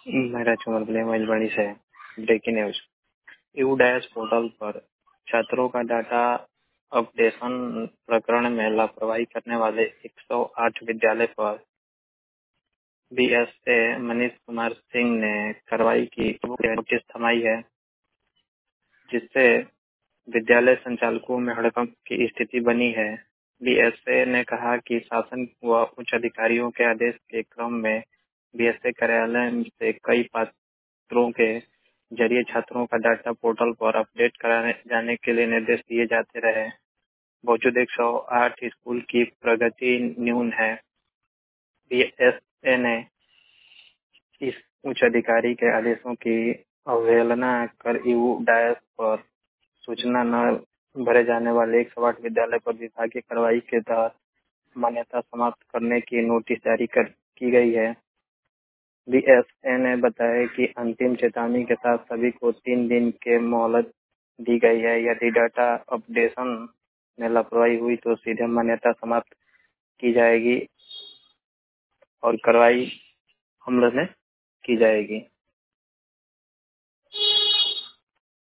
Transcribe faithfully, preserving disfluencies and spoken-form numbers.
मेरा चुमरगले मजबड़ी से breaking news. U dash portal पर छात्रों का डाटा अपडेशन प्रकरण में लापरवाही करने वाले एक सौ आठ विद्यालय पर बीएसए मनीष कुमार सिंह ने कार्रवाई की नोटिस थमाई है, जिससे विद्यालय संचालकों में हड़कंप की स्थिति बनी है। बीएसए ने कहा कि शासन व उच्च अधिकारियों के आदेश के क्रम में बीएसए कार्यालय से कई पात्रों के जरिए छात्रों का डाटा पोर्टल पर अपडेट कराने जाने के लिए निर्देश दिए जाते रहे। बावजूद एक सौ आठ स्कूल की प्रगति न्यून है। बीएसए ने इस उच्च अधिकारी के आदेशों की अवहेलना कर यू डैश पर सूचना न भरे जाने वाले एक सौ आठ विद्यालय पर विभागीय कार्रवाई के तहत मान्यता समाप्त करने की नोटिस जारी कर की गई है। बीएसए ने बताया कि अंतिम चेतावनी के साथ सभी को तीन दिन के मोहलत दी गई है। यदि डाटा अपडेशन में लापरवाही हुई तो सीधे मान्यता समाप्त की जाएगी और कार्रवाई हमले में की जाएगी।